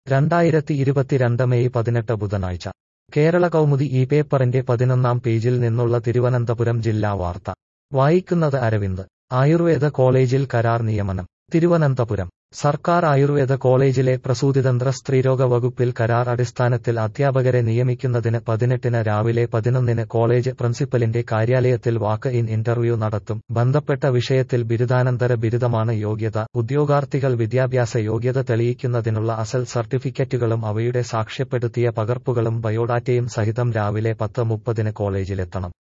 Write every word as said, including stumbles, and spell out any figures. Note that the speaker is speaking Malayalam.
രണ്ടായിരത്തി ഇരുപത്തിരണ്ട് മെയ് പതിനെട്ട് ബുധനാഴ്ച കേരള കൗമുദി ഈ പേപ്പറിന്റെ പതിനൊന്നാം പേജിൽ നിന്നുള്ള തിരുവനന്തപുരം ജില്ലാ വാർത്ത വായിക്കുന്നത് അരവിന്ദ്. ആയുർവേദ കോളേജിൽ കരാർ നിയമനം. തിരുവനന്തപുരം സർക്കാർ ആയുർവേദ കോളേജിലെ പ്രസൂതിതന്ത്ര സ്ത്രീരോഗ വകുപ്പിൽ കരാർ അടിസ്ഥാനത്തിൽ അധ്യാപകരെ നിയമിക്കുന്നതിന് പതിനെട്ടിന് രാവിലെ പതിനൊന്നിന് കോളേജ് പ്രിൻസിപ്പലിന്റെ കാര്യാലയത്തിൽ വാക്ക് ഇൻ ഇന്റർവ്യൂ നടത്തും. ബന്ധപ്പെട്ട വിഷയത്തിൽ ബിരുദാനന്തര ബിരുദമാണ് യോഗ്യത. ഉദ്യോഗാർത്ഥികൾ വിദ്യാഭ്യാസ യോഗ്യത തെളിയിക്കുന്നതിനുള്ള അസൽ സർട്ടിഫിക്കറ്റുകളും അവയുടെ സാക്ഷ്യപ്പെടുത്തിയ പകർപ്പുകളും ബയോഡാറ്റയും സഹിതം രാവിലെ പത്ത് മുപ്പതിന് കോളേജിലെത്തണം.